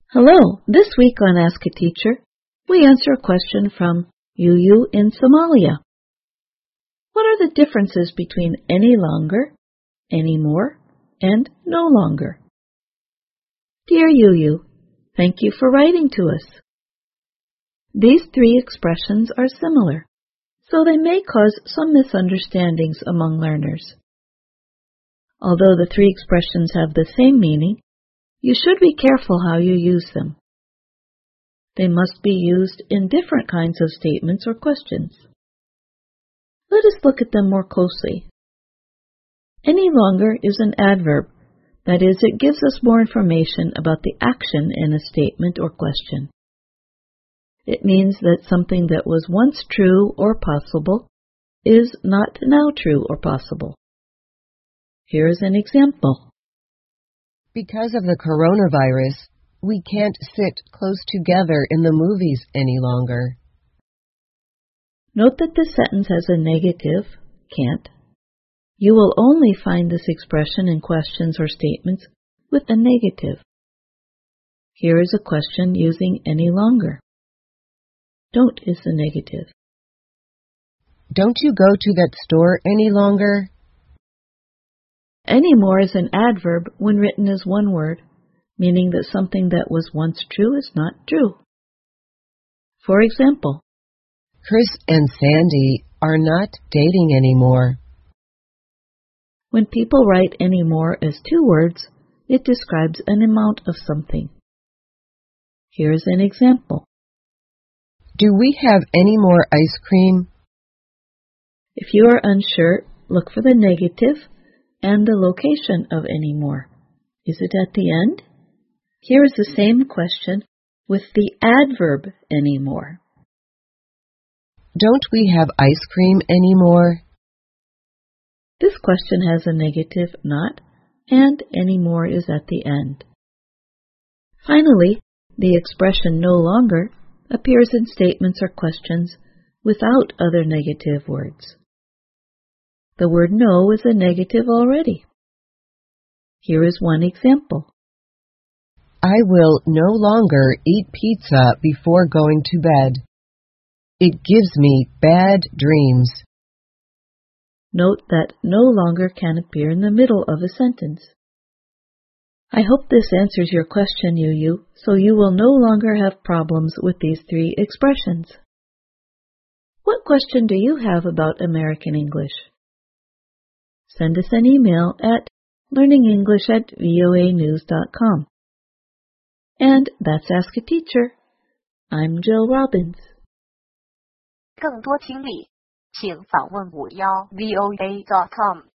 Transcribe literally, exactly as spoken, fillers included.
Hello, this week on Ask a Teacher, we answer a question from Yuyu in Somalia. What are the differences between any longer, any more, and no longer? Dear Yuyu, thank you for writing to us. These three expressions are similar, so they may cause some misunderstandings among learners. Although the three expressions have the same meaning, you should be careful how you use them. They must be used in different kinds of statements or questions. Let us look at them more closely. Any longer is an adverb, that is, it gives us more information about the action in a statement or question. It means that something that was once true or possible is not now true or possible. Here is an example. Because of the coronavirus, we can't sit close together in the movies any longer. Note that this sentence has a negative, can't. You will only find this expression in questions or statements with a negative. Here is a question using any longer. Don't is the negative. Don't you go to that store any longer? Any more is an adverb when written as one word, meaning that something that was once true is not true. For example, Chris and Sandy are not dating anymore. When people write any more as two words, it describes an amount of something. Here is an example. Do we have any more ice cream? If you are unsure, look for the negative and the location of any more. Is it at the end? Here is the same question with the adverb any more. Don't we have ice cream anymore? This question has a negative not, and any more is at the end. Finally, the expression no longer appears in statements or questions without other negative words. The word no is a negative already. Here is one example. I will no longer eat pizza before going to bed. It gives me bad dreams. Note that no longer can appear in the middle of a sentence. I hope this answers your question, Yuyu, so you will no longer have problems with these three expressions. What question do you have about American English? Send us an email at learningenglish at voa news dot com. And that's Ask a Teacher. I'm Jill Robbins. 更多听力，请访问五幺 voa dot com。